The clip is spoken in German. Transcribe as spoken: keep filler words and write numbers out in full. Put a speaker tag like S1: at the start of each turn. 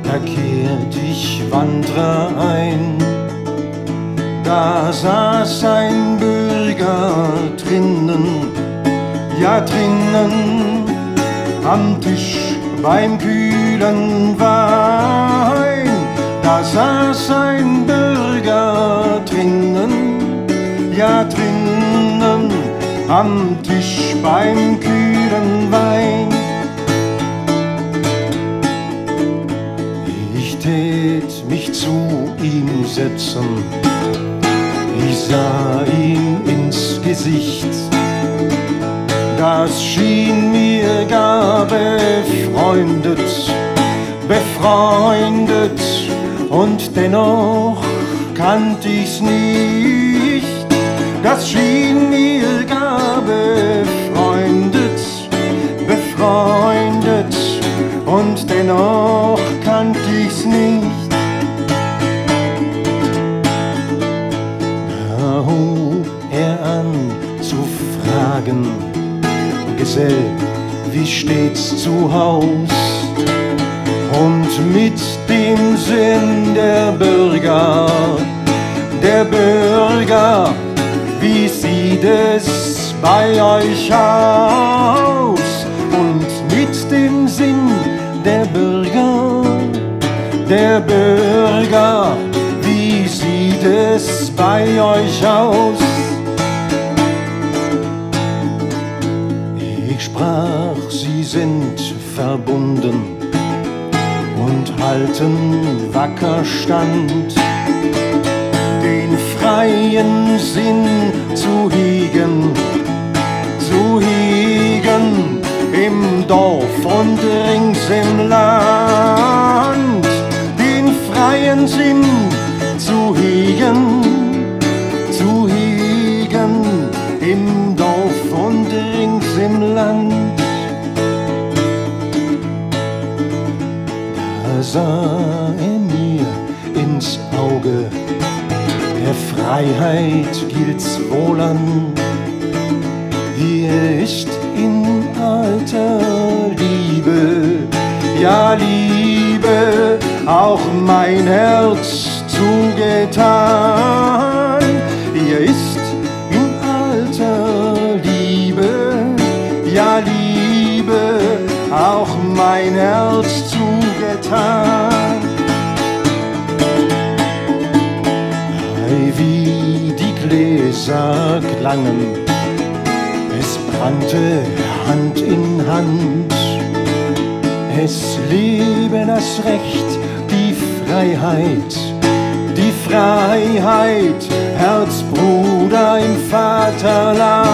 S1: da kehrt ich Wanderer ein. Da saß ein Bürger drinnen, ja drinnen, am Tisch beim kühlen Wein. Da saß ein Bürger drinnen, ja drinnen, am Tisch beim kühlen Wein. Ich tät mich zu ihm setzen, ich sah ihm ins Gesicht. Das schien mir gar befreundet, befreundet, und dennoch kannt ich's nicht. Das schien mir gar befreundet, befreundet, und dennoch kannt ich's nicht. Da hob er an zu fragen: Gesell, wie steht's zu Haus? Und mit dem Sinn der Bürger, der Bürger, wie sieht es bei euch aus? Und mit dem Sinn der Bürger, der Bürger, wie sieht es bei euch aus? Ich sprach, sie sind verbunden und halten wacker Stand, den freien Sinn zu hegen, zu hegen, im Dorf und rings im Land, den freien Sinn zu hegen, zu hegen, im Dorf und rings im Land. Da sah er mir ins Auge, der Freiheit gilt's wohl an. Hier ist in alter Liebe, ja Liebe, auch mein Herz zugetan. Hier ist in alter Liebe, ja Liebe, auch mein Herz zugetan. Ei, wie die Gläser klangen, es brannte Hand in Hand. Es lebe das Recht, die Freiheit, die Freiheit, Herzbruder im Vaterland.